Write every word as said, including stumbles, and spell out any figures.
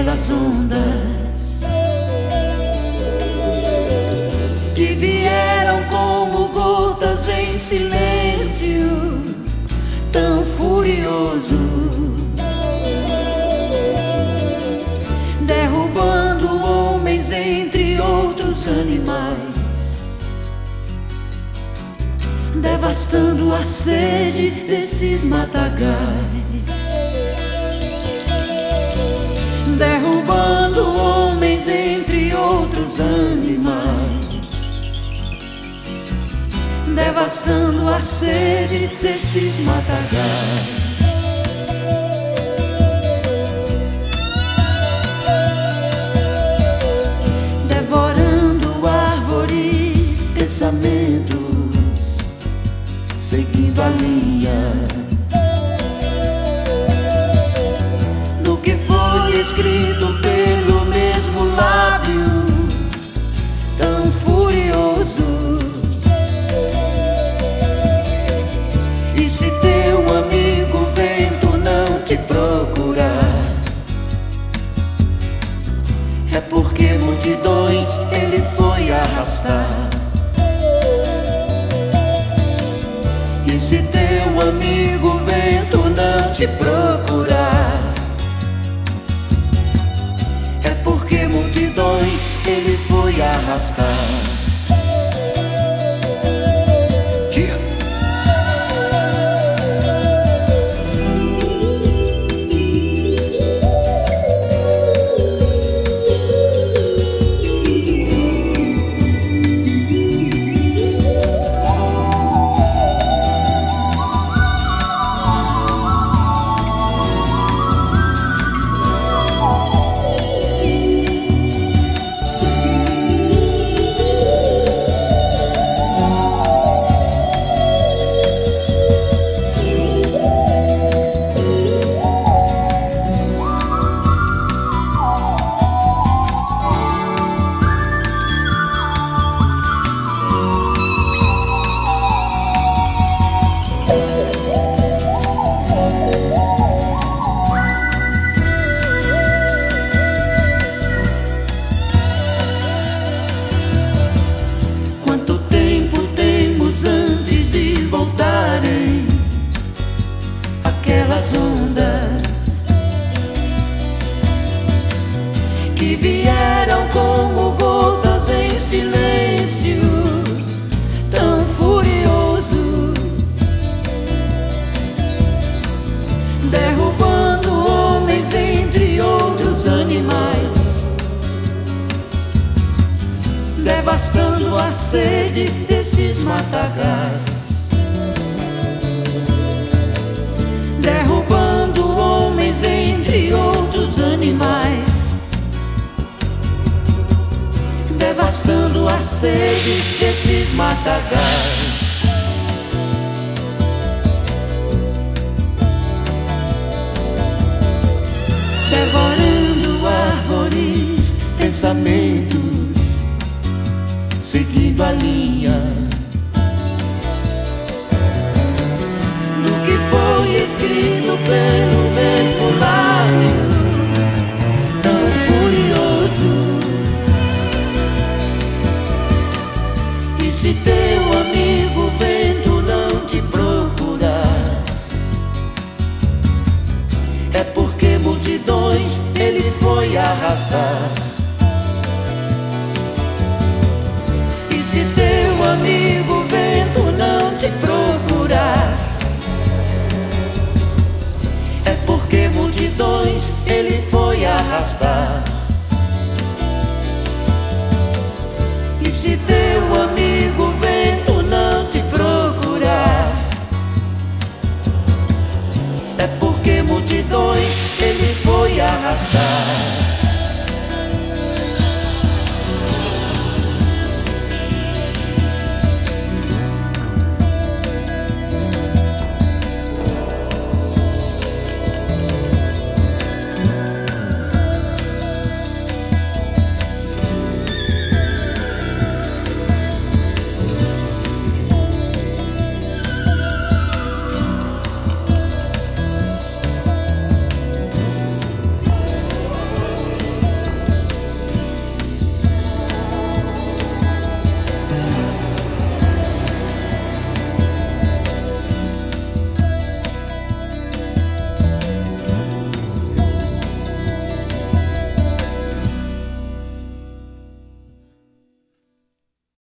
aquelas ondas que vieram como gotas em silêncio, tão furioso, derrubando homens entre outros animais, devastando a sede desses matagais, derrubando homens entre outros animais, devastando a sede desses matagais. Devorando árvores, pensamentos, seguindo a linha do que foi escrito pelo mesmo lábio tão furioso. E se teu amigo vento não te procurar, é porque multidões ele foi arrastar. E se teu amigo vento não te procurar, é porque multidões ele foi arrastar. Tia. Aquelas ondas que vieram como gotas em silêncio, tão furioso, derrubando homens entre outros animais, devastando a sede desses matagais, derrubando homens entre outros animais, devastando a sede desses matagais. Devorando árvores, pensamentos, seguindo a linha do que foi escrito pelo mesmo lábio tão furioso. E se teu amigo vento não te procurar, é porque multidões ele foi arrastar. E se teu amigo vento não te procurar, é porque multidões ele foi arrastar. E se teu amigo vento não te procurar, é porque multidões ele foi arrastar.